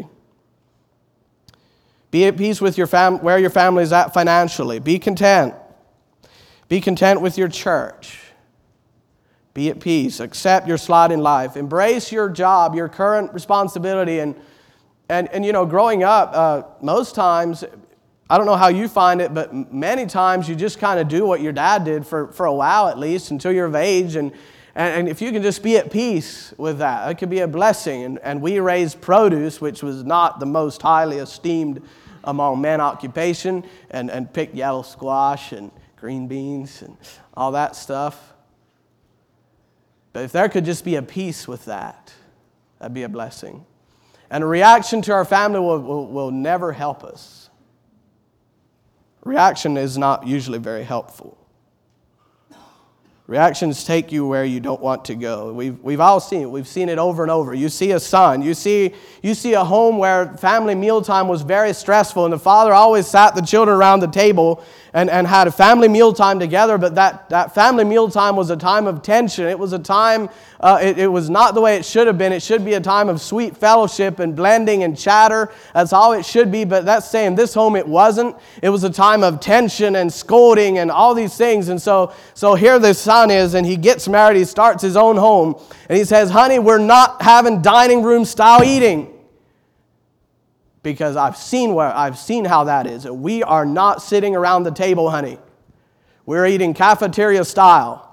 Be at peace with where your family is at financially. Be content. Be content with your church. Be at peace. Accept your slot in life. Embrace your job, your current responsibility. And you know, growing up, most times, I don't know how you find it, but many times you just kind of do what your dad did for a while at least, until you're of age. And if you can just be at peace with that, it could be a blessing. And we raised produce, which was not the most highly esteemed among men occupation, and picked yellow squash and green beans and all that stuff. But if there could just be a peace with that, that'd be a blessing. And a reaction to our family will never help us. Reaction is not usually very helpful. Reactions take you where you don't want to go. We've all seen it. We've seen it over and over. You see a son. You see a home where family mealtime was very stressful, and the father always sat the children around the table and had a family mealtime together, but that family mealtime was a time of tension. It was a time, it was not the way it should have been. It should be a time of sweet fellowship and blending and chatter. That's all it should be, but that's saying this home it wasn't. It was a time of tension and scolding and all these things. And so here this son is, and he gets married, he starts his own home, and he says, honey, we're not having dining room style eating. Because I've seen how that is. We are not sitting around the table, honey. We're eating cafeteria style.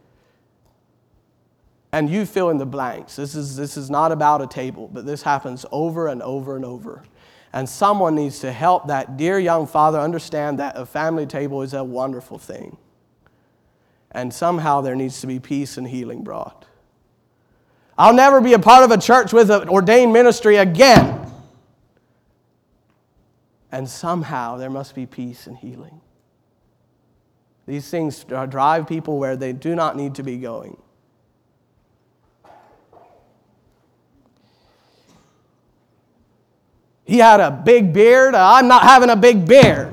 And you fill in the blanks. This is not about a table, but this happens over and over and over. And someone needs to help that dear young father understand that a family table is a wonderful thing. And somehow there needs to be peace and healing brought. I'll never be a part of a church with an ordained ministry again. And somehow there must be peace and healing. These things drive people where they do not need to be going. He had a big beard. I'm not having a big beard.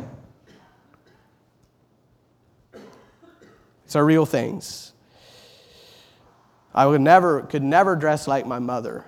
These are real things. I could never dress like my mother.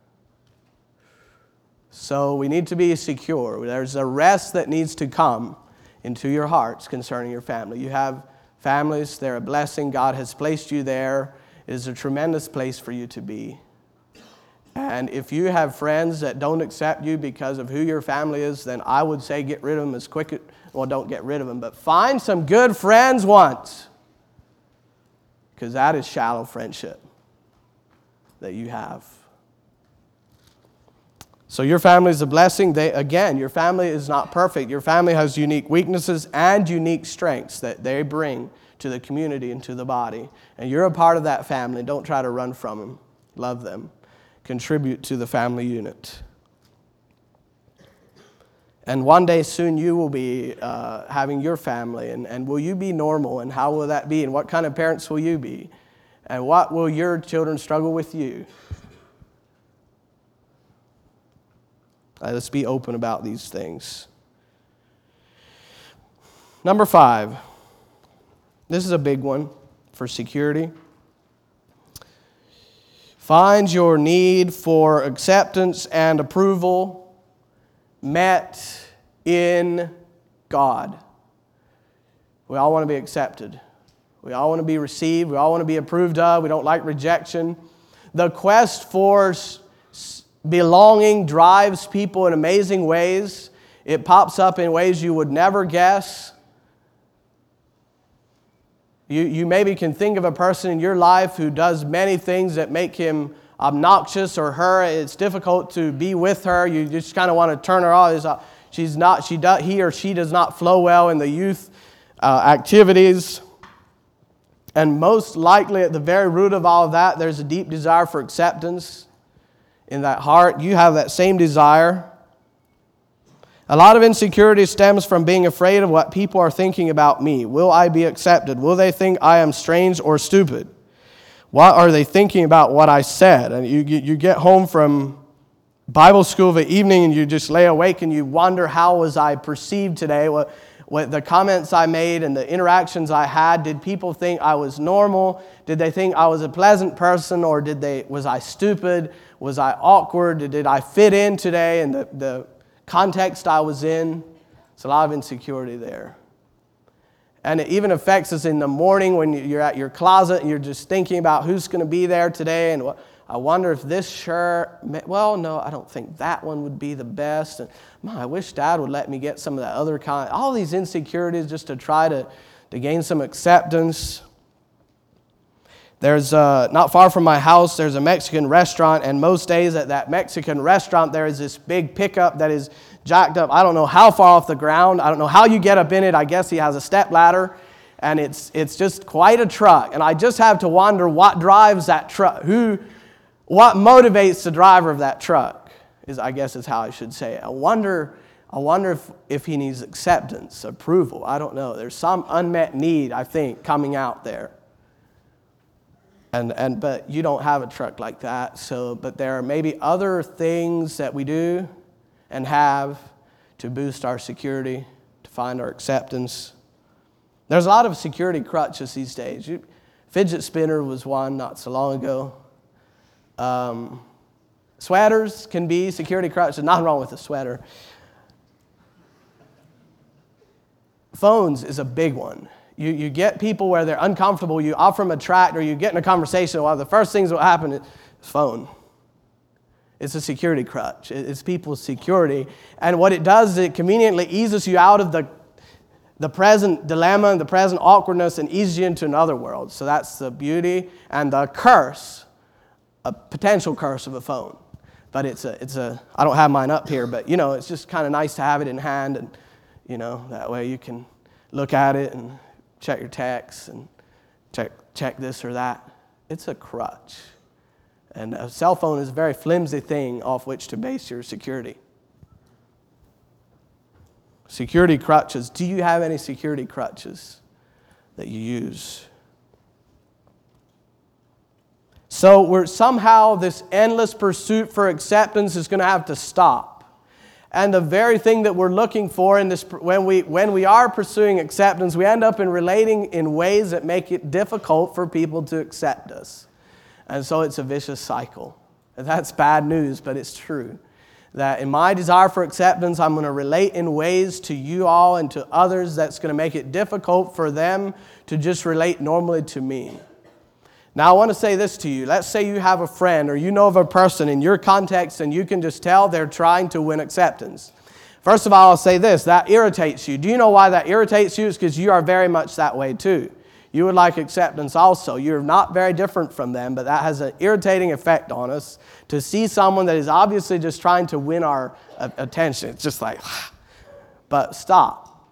So we need to be secure. There's a rest that needs to come into your hearts concerning your family. You have families, they're a blessing. God has placed you there. It is a tremendous place for you to be. And if you have friends that don't accept you because of who your family is, then I would say get rid of them as quick. Well, don't get rid of them, but find some good friends once. Because that is shallow friendship that you have. So your family is a blessing. Your family is not perfect. Your family has unique weaknesses and unique strengths that they bring to the community and to the body. And you're a part of that family. Don't try to run from them. Love them. Contribute to the family unit. And one day soon you will be having your family. And will you be normal? And how will that be? And what kind of parents will you be? And what will your children struggle with you? Let's be open about these things. Number 5. This is a big one for security. Find your need for acceptance and approval met in God. We all want to be accepted. We all want to be received. We all want to be approved of. We don't like rejection. The quest for belonging drives people in amazing ways. It pops up in ways you would never guess. You maybe can think of a person in your life who does many things that make him obnoxious or her. It's difficult to be with her. You just kind of want to turn her off. He or she does not flow well in the youth activities. And most likely at the very root of all of that, there's a deep desire for acceptance. In that heart, you have that same desire. A lot of insecurity stems from being afraid of what people are thinking about me. Will I be accepted? Will they think I am strange or stupid? What are they thinking about what I said? And you get home from Bible school the evening and you just lay awake and you wonder, how was I perceived today? What the comments I made and the interactions I had, did people think I was normal? Did they think I was a pleasant person, or was I stupid? Was I awkward? Did I fit in today in the context I was in? It's a lot of insecurity there. And it even affects us in the morning when you're at your closet and you're just thinking about who's going to be there today. And I wonder if this shirt, well, no, I don't think that one would be the best. And I wish Dad would let me get some of that other kind. All these insecurities just to try to gain some acceptance. There's not far from my house, there's a Mexican restaurant, and most days at that Mexican restaurant there is this big pickup that is jacked up. I don't know how far off the ground. I don't know how you get up in it. I guess he has a step ladder, and it's just quite a truck. And I just have to wonder what drives that truck. What motivates the driver of that truck is how I should say it. I wonder if he needs acceptance, approval. I don't know. There's some unmet need, I think, coming out there. But you don't have a truck like that. But there are maybe other things that we do and have to boost our security, to find our acceptance. There's a lot of security crutches these days. Fidget spinner was one not so long ago. Sweaters can be security crutches. Nothing wrong with a sweater. Phones is a big one. You get people where they're uncomfortable, you offer them a tract, or you get in a conversation, well, the first things that will happen is phone. It's a security crutch. It's people's security. And what it does is it conveniently eases you out of the present dilemma and the present awkwardness and eases you into another world. So that's the beauty and the curse, a potential curse of a phone. But it's a I don't have mine up here, but it's just kind of nice to have it in hand, and that way you can look at it and check your texts and check this or that. It's a crutch. And a cell phone is a very flimsy thing off which to base your security. Security crutches. Do you have any security crutches that you use? So somehow this endless pursuit for acceptance is going to have to stop. And the very thing that we're looking for in this, when we are pursuing acceptance, we end up in relating in ways that make it difficult for people to accept us. And so it's a vicious cycle. And that's bad news, but it's true. That in my desire for acceptance, I'm going to relate in ways to you all and to others that's going to make it difficult for them to just relate normally to me. Now, I want to say this to you. Let's say you have a friend or you know of a person in your context and you can just tell they're trying to win acceptance. First of all, I'll say this, that irritates you. Do you know why that irritates you? It's because you are very much that way too. You would like acceptance also. You're not very different from them, but that has an irritating effect on us to see someone that is obviously just trying to win our attention. It's just like, but stop.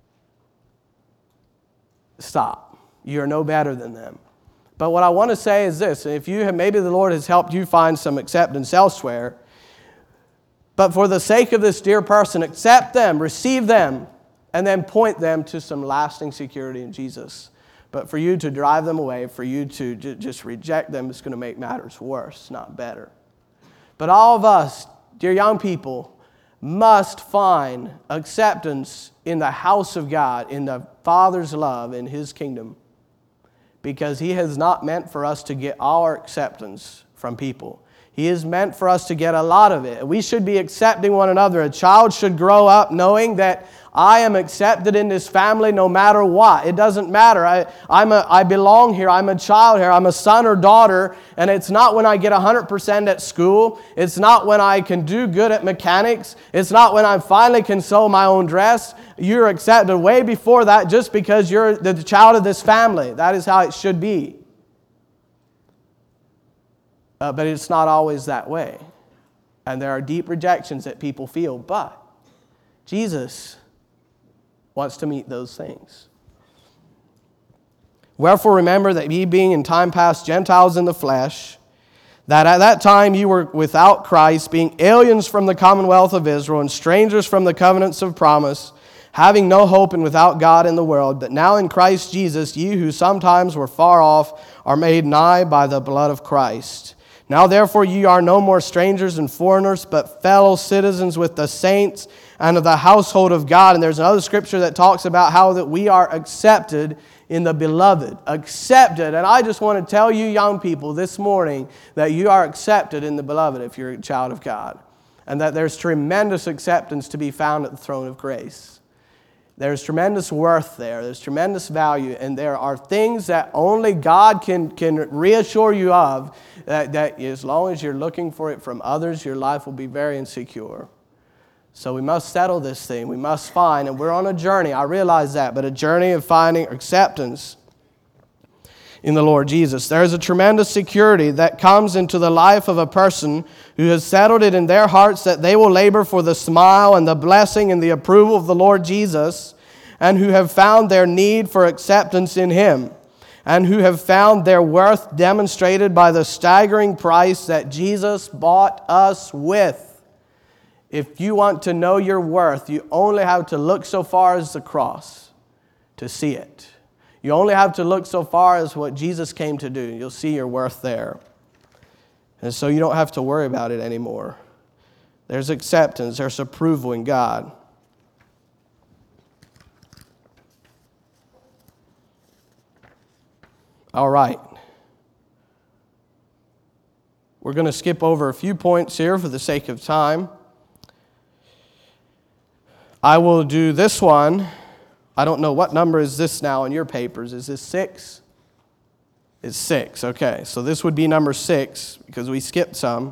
Stop. You're no better than them. But what I want to say is this, maybe the Lord has helped you find some acceptance elsewhere, but for the sake of this dear person, accept them, receive them, and then point them to some lasting security in Jesus. But for you to drive them away, for you to just reject them, is going to make matters worse, not better. But all of us, dear young people, must find acceptance in the house of God, in the Father's love, in His kingdom. Because He has not meant for us to get our acceptance from people. He is meant for us to get a lot of it. We should be accepting one another. A child should grow up knowing that I am accepted in this family no matter what. It doesn't matter. I belong here. I'm a child here. I'm a son or daughter. And it's not when I get 100% at school. It's not when I can do good at mechanics. It's not when I finally can sew my own dress. You're accepted way before that just because you're the child of this family. That is how it should be. But it's not always that way. And there are deep rejections that people feel. But Jesus wants to meet those things. Wherefore remember that ye being in time past Gentiles in the flesh, that at that time you were without Christ, being aliens from the commonwealth of Israel, and strangers from the covenants of promise, having no hope and without God in the world. But now in Christ Jesus, ye who sometimes were far off are made nigh by the blood of Christ. Now therefore ye are no more strangers and foreigners, but fellow citizens with the saints and of the household of God. And there's another scripture that talks about how that we are accepted in the beloved. Accepted. And I just want to tell you young people this morning that you are accepted in the beloved if you're a child of God. And that there's tremendous acceptance to be found at the throne of grace. There's tremendous worth there. There's tremendous value. And there are things that only God can reassure you of that as long as you're looking for it from others, your life will be very insecure. So we must settle this thing. We must find, and we're on a journey. I realize that, but a journey of finding acceptance in the Lord Jesus. There is a tremendous security that comes into the life of a person who has settled it in their hearts that they will labor for the smile and the blessing and the approval of the Lord Jesus, and who have found their need for acceptance in Him, and who have found their worth demonstrated by the staggering price that Jesus bought us with. If you want to know your worth, you only have to look so far as the cross to see it. You only have to look so far as what Jesus came to do. You'll see your worth there. And so you don't have to worry about it anymore. There's acceptance. There's approval in God. All right. We're going to skip over a few points here for the sake of time. I will do this one. I don't know what number is this now in your papers. Is this 6? It's 6. Okay, so this would be number 6 because we skipped some.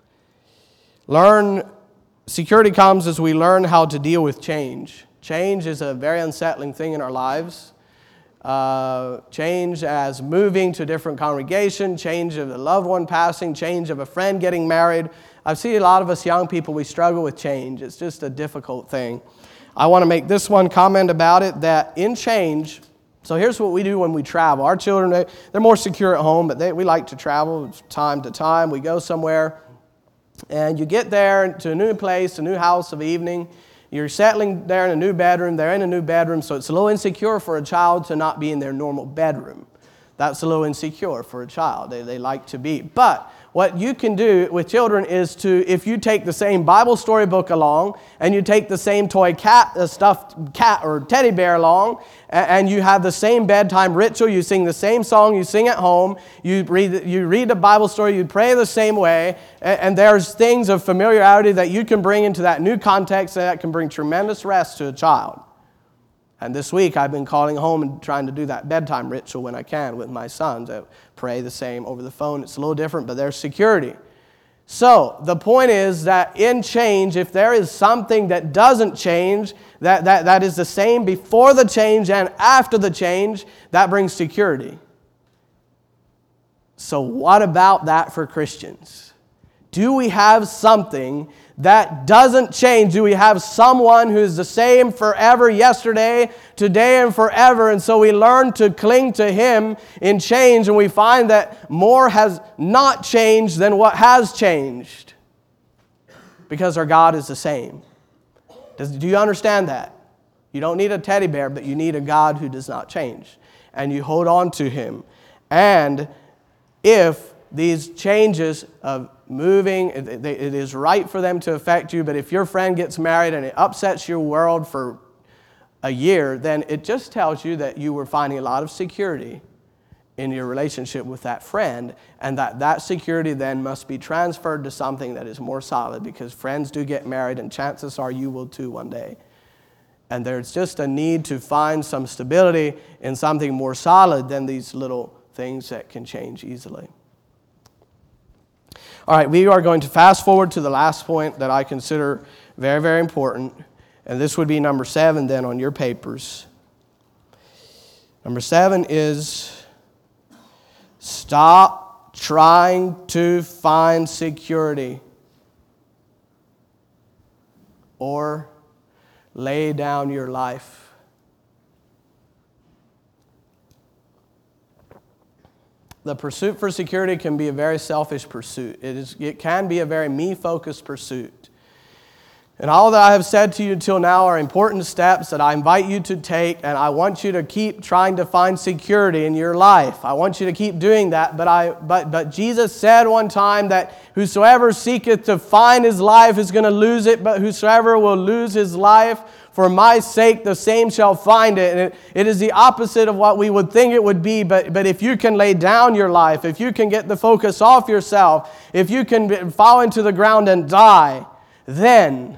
Security comes as we learn how to deal with change. Change is a very unsettling thing in our lives. Change as moving to a different congregation, change of a loved one passing, change of a friend getting married. I've seen a lot of us young people, we struggle with change. It's just a difficult thing. I want to make this one comment about it, that in change, so here's what we do when we travel. Our children, they're more secure at home, but we like to travel time to time. We go somewhere, and you get there to a new place, a new house of evening. You're settling there in a new bedroom. They're in a new bedroom, so it's a little insecure for a child to not be in their normal bedroom. That's a little insecure for a child. They like to be. But what you can do with children is if you take the same Bible storybook along and you take the same toy stuffed cat or teddy bear along, and you have the same bedtime ritual, you sing the same song, you sing at home, you read the Bible story, you pray the same way, and there's things of familiarity that you can bring into that new context that can bring tremendous rest to a child. And this week I've been calling home and trying to do that bedtime ritual when I can with my sons. I pray the same over the phone. It's a little different, but there's security. So the point is that in change, if there is something that doesn't change, that is the same before the change and after the change, that brings security. So what about that for Christians? Do we have something that doesn't change? Do we have someone who is the same forever, yesterday, today, and forever? And so we learn to cling to Him in change, and we find that more has not changed than what has changed, because our God is the same. Do you understand that? You don't need a teddy bear, but you need a God who does not change, and you hold on to Him. And if these changes of moving, it is right for them to affect you, but if your friend gets married and it upsets your world for a year, then it just tells you that you were finding a lot of security in your relationship with that friend, and that security then must be transferred to something that is more solid, because friends do get married, and chances are you will too one day. And there's just a need to find some stability in something more solid than these little things that can change easily. All right, we are going to fast forward to the last point that I consider very, very important. And this would be number 7 then on your papers. Number 7 is stop trying to find security, or lay down your life. The pursuit for security can be a very selfish pursuit. It can be a very me-focused pursuit. And all that I have said to you until now are important steps that I invite you to take, and I want you to keep trying to find security in your life. I want you to keep doing that, but Jesus said one time that whosoever seeketh to find his life is going to lose it, but whosoever will lose his life for my sake, the same shall find it. And it is the opposite of what we would think it would be, but if you can lay down your life, if you can get the focus off yourself, if you can fall into the ground and die, then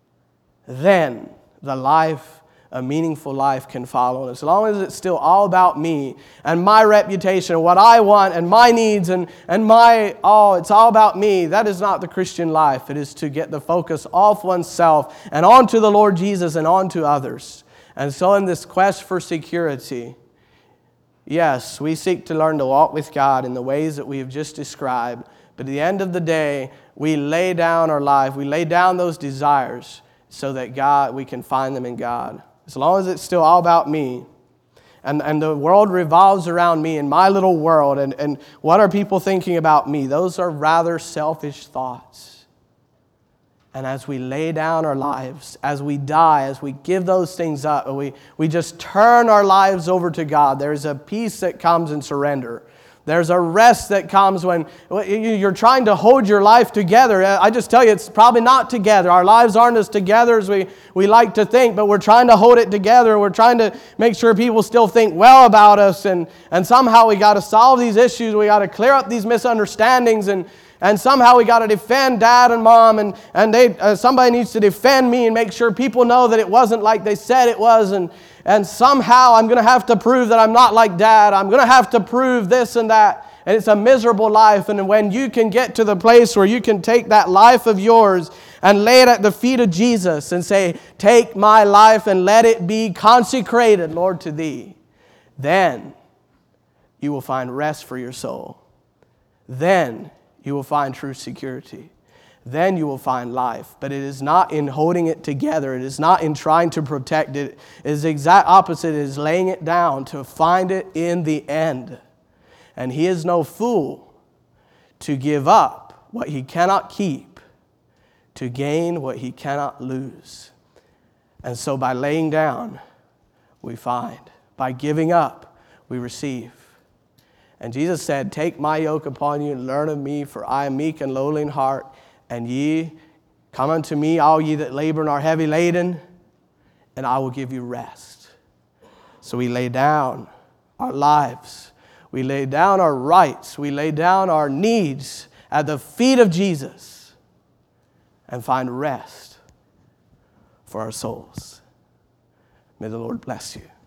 the life, a meaningful life, can follow. And as long as it's still all about me and my reputation, what I want and my needs and it's all about me, that is not the Christian life. It is to get the focus off oneself and onto the Lord Jesus and onto others. And so in this quest for security, yes, we seek to learn to walk with God in the ways that we have just described. But at the end of the day, we lay down our life, we lay down those desires so that we can find them in God. As long as it's still all about me, and the world revolves around me and my little world, and what are people thinking about me? Those are rather selfish thoughts. And as we lay down our lives, as we die, as we give those things up, we just turn our lives over to God, there's a peace that comes in surrender. There's a rest that comes when you're trying to hold your life together. I just tell you, it's probably not together. Our lives aren't as together as we like to think, but we're trying to hold it together. We're trying to make sure people still think well about us, and somehow we got to solve these issues. We got to clear up these misunderstandings, and somehow we got to defend Dad and Mom, and somebody needs to defend me and make sure people know that it wasn't like they said it was, and somehow I'm going to have to prove that I'm not like Dad. I'm going to have to prove this and that. And it's a miserable life. And when you can get to the place where you can take that life of yours and lay it at the feet of Jesus and say, take my life and let it be consecrated, Lord, to Thee, then you will find rest for your soul. Then you will find true security. Then you will find life. But it is not in holding it together. It is not in trying to protect it. It is the exact opposite. It is laying it down to find it in the end. And He is no fool to give up what he cannot keep to gain what he cannot lose. And so by laying down, we find. By giving up, we receive. And Jesus said, take my yoke upon you and learn of me, for I am meek and lowly in heart. And ye, come unto me, all ye that labor and are heavy laden, and I will give you rest. So we lay down our lives. We lay down our rights. We lay down our needs at the feet of Jesus and find rest for our souls. May the Lord bless you.